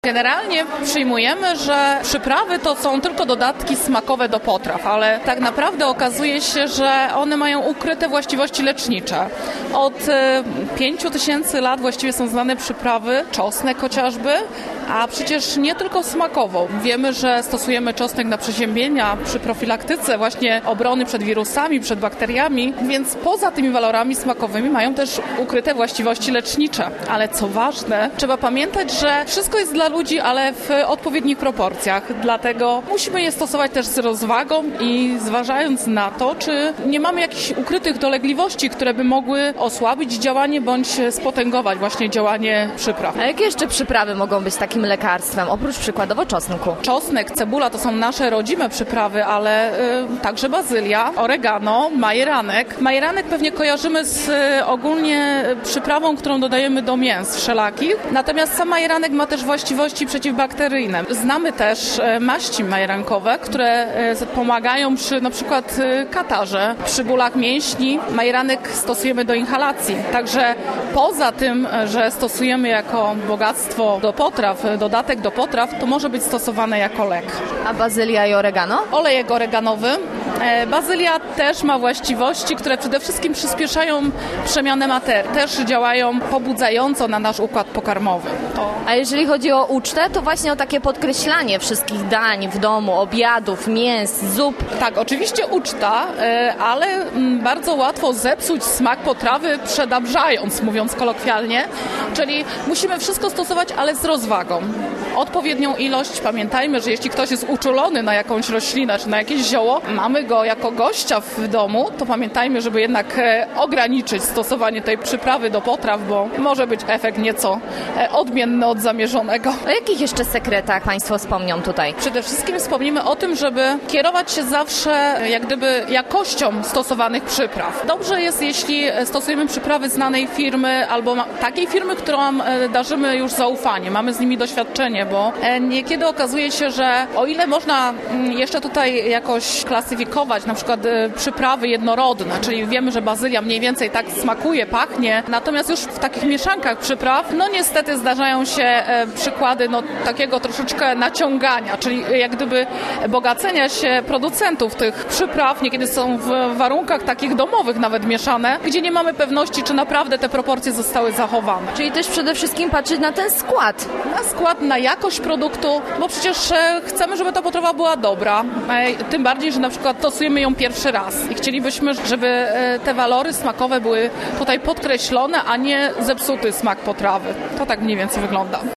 Generalnie przyjmujemy, że przyprawy to są tylko dodatki smakowe do potraw, ale tak naprawdę okazuje się, że one mają ukryte właściwości lecznicze. Od 5000 lat właściwie są znane przyprawy, czosnek chociażby, a przecież nie tylko smakowo. Wiemy, że stosujemy czosnek na przeziębienia, przy profilaktyce właśnie obrony przed wirusami, przed bakteriami, więc poza tymi walorami smakowymi mają też ukryte właściwości lecznicze. Ale co ważne, trzeba pamiętać, że wszystko jest dla ludzi, ale w odpowiednich proporcjach. Dlatego musimy je stosować też z rozwagą i zważając na to, czy nie mamy jakichś ukrytych dolegliwości, które by mogły osłabić działanie bądź spotęgować właśnie działanie przypraw. A jakie jeszcze przyprawy mogą być takim lekarstwem, oprócz przykładowo czosnku? Czosnek, cebula to są nasze rodzime przyprawy, ale także bazylia, oregano, majeranek. Majeranek pewnie kojarzymy z ogólnie przyprawą, którą dodajemy do mięs wszelakich. Natomiast sam majeranek ma też właściwości przeciwbakteryjne. Znamy też maści majerankowe, które pomagają przy na przykład katarze, przy bólach mięśni. Majeranek stosujemy do inhalacji. Także poza tym, że stosujemy jako bogactwo do potraw, dodatek do potraw, to może być stosowane jako lek. A bazylia i oregano? Olejek oreganowy. Bazylia też ma właściwości, które przede wszystkim przyspieszają przemianę materii. Też działają pobudzająco na nasz układ pokarmowy. A jeżeli chodzi o ucztę, to właśnie o takie podkreślanie wszystkich dań w domu, obiadów, mięs, zup. Tak, oczywiście uczta, ale bardzo łatwo zepsuć smak potrawy przedabrzając, mówiąc kolokwialnie. Czyli musimy wszystko stosować, ale z rozwagą. Odpowiednią ilość. Pamiętajmy, że jeśli ktoś jest uczulony na jakąś roślinę czy na jakieś zioło, mamy go jako gościa w domu, to pamiętajmy, żeby jednak ograniczyć stosowanie tej przyprawy do potraw, bo może być efekt nieco odmienny od zamierzonego. O jakich jeszcze sekretach Państwo wspomnią tutaj? Przede wszystkim wspomnimy o tym, żeby kierować się zawsze jak gdyby jakością stosowanych przypraw. Dobrze jest, jeśli stosujemy przyprawy znanej firmy albo takiej firmy, którą darzymy już zaufanie. Mamy z nimi doświadczenie, bo niekiedy okazuje się, że o ile można jeszcze tutaj jakoś klasyfikować na przykład przyprawy jednorodne, czyli wiemy, że bazylia mniej więcej tak smakuje, pachnie, natomiast już w takich mieszankach przypraw, no niestety zdarzają się przykłady takiego troszeczkę naciągania, czyli jak gdyby bogacenia się producentów tych przypraw, niekiedy są w warunkach takich domowych nawet mieszane, gdzie nie mamy pewności, czy naprawdę te proporcje zostały zachowane. Czyli też przede wszystkim patrzeć na ten skład. Na skład, na jakość produktu, bo przecież chcemy, żeby ta potrawa była dobra. Tym bardziej, że na przykład stosujemy ją pierwszy raz i chcielibyśmy, żeby te walory smakowe były tutaj podkreślone, a nie zepsuty smak potrawy. To tak mniej więcej wygląda.